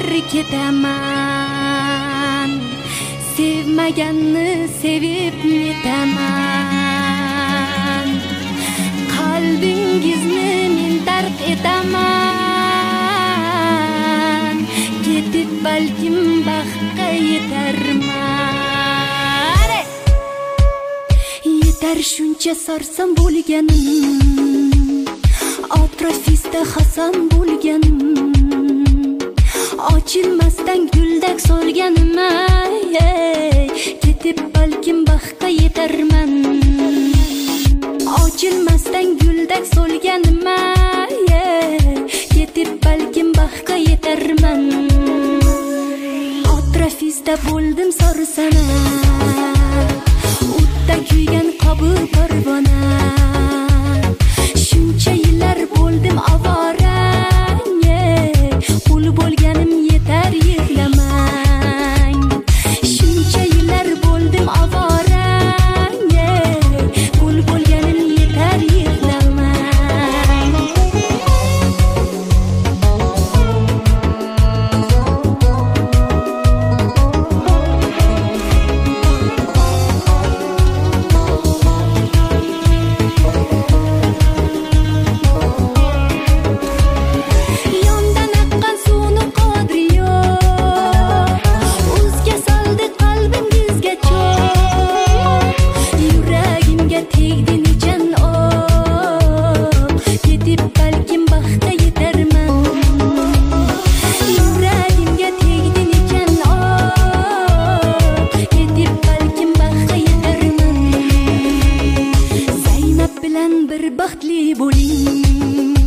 ketaman, sevmaganni sevib netaman, qalbingizni men dard etaman, ketib balkim baxtga yetarman. Yetar shuncha sarson bo'lganim, atrofizda hasan bo'lganim, ochilmasdan guldak solganim, ketib balkim baxtga yetarman. Ochilmasdan guldak solganim, ketib balkim baxtga yetarman. Atrofizda bo'ldim sorsana, o'tda kuygan qobi parvona, shuncha yillar bo'ldim avora, qul bo'lganim yetar yig'lamang. Shuncha yillar bo'ldim avora, qul bo'lganim yetar yig'lamang. Bir baxtli bo'ling.